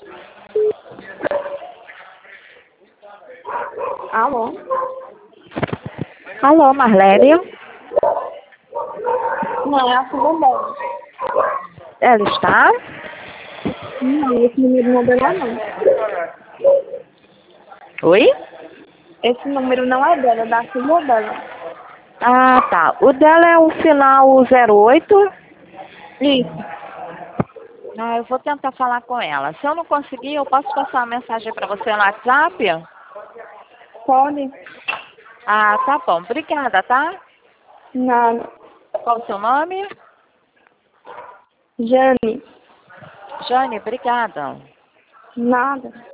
Alô? Alô, Marlélia? Não, é a filha dela. Ela está? Não, esse número não é dela, não. Oi? Esse número não é dela, é da filha dela. Ah, tá. O dela é o final 08? Isso. Ah, eu vou tentar falar com ela. Se eu não conseguir, eu posso passar uma mensagem para você no WhatsApp? Pode? Ah, tá bom. Obrigada, tá? Nada. Qual o seu nome? Jane? Jane, obrigada. Nada.